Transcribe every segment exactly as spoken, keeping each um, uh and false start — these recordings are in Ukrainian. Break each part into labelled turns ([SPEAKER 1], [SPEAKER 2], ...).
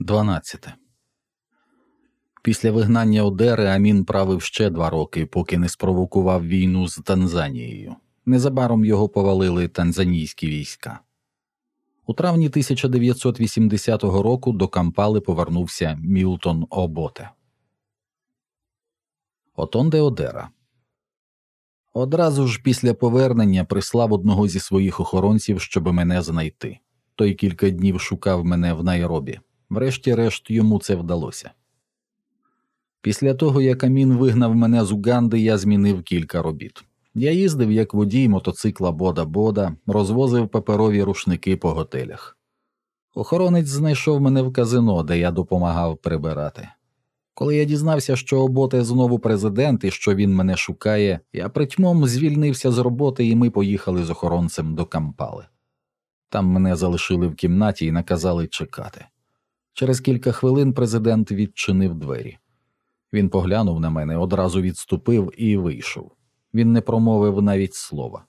[SPEAKER 1] дванадцяте. Після вигнання Одери Амін правив ще два роки, поки не спровокував війну з Танзанією. Незабаром його повалили танзанійські війська. У травні тисяча дев'ятсот вісімдесятого року до Кампали повернувся Мілтон Оботе. Отонде Одера. Одразу ж після повернення прислав одного зі своїх охоронців, щоб мене знайти. Той кілька днів шукав мене в Найробі. Врешті-решт йому це вдалося. Після того, як Амін вигнав мене з Уганди, я змінив кілька робіт. Я їздив як водій мотоцикла Бода-Бода, розвозив паперові рушники по готелях. Охоронець знайшов мене в казино, де я допомагав прибирати. Коли я дізнався, що Оботе знову президент і що він мене шукає, я притьмом звільнився з роботи, і ми поїхали з охоронцем до Кампали. Там мене залишили в кімнаті і наказали чекати. Через кілька хвилин президент відчинив двері. Він поглянув на мене, одразу відступив і вийшов. Він не промовив навіть слова.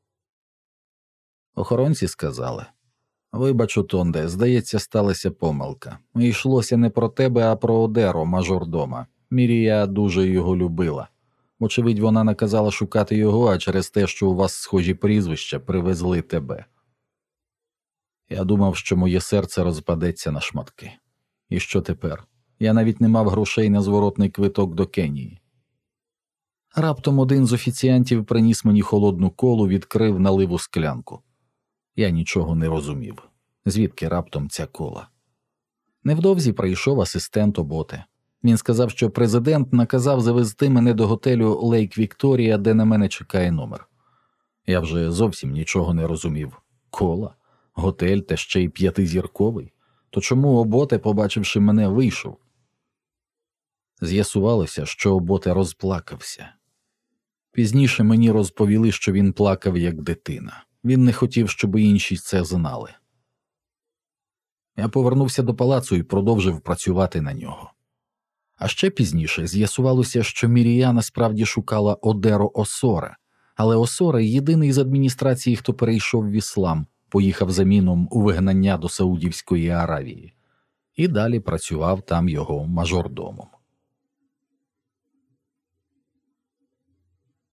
[SPEAKER 1] Охоронці сказали: «Вибач, Отонде, здається, сталася помилка. Йшлося не про тебе, а про Одеру, мажордома. Мірія дуже його любила. Очевидь, вона наказала шукати його, а через те, що у вас схожі прізвища, привезли тебе». Я думав, що моє серце розпадеться на шматки. І що тепер? Я навіть не мав грошей на зворотний квиток до Кенії. Раптом один з офіціантів приніс мені холодну колу, відкрив, налив у склянку. Я нічого не розумів. Звідки раптом ця кола? Невдовзі прийшов асистент Оботе. Він сказав, що президент наказав завезти мене до готелю Лейк Вікторія, де на мене чекає номер. Я вже зовсім нічого не розумів. Кола? Готель, та ще й п'ятизірковий? То чому Оботе, побачивши мене, вийшов? З'ясувалося, що Оботе розплакався. Пізніше мені розповіли, що він плакав як дитина. Він не хотів, щоб інші це знали. Я повернувся до палацу і продовжив працювати на нього. А ще пізніше з'ясувалося, що Мірія насправді шукала Одеру Осора, але Осора – єдиний з адміністрації, хто перейшов в іслам, поїхав заміном у вигнання до Саудівської Аравії. І далі працював там його мажордомом.